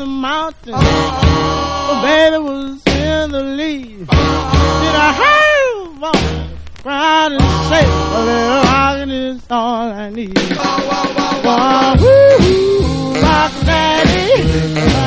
the mountain. Oh, baby was in the lead. Did I have on ground and say, a little rockin' is all I need. Woo, rock daddy.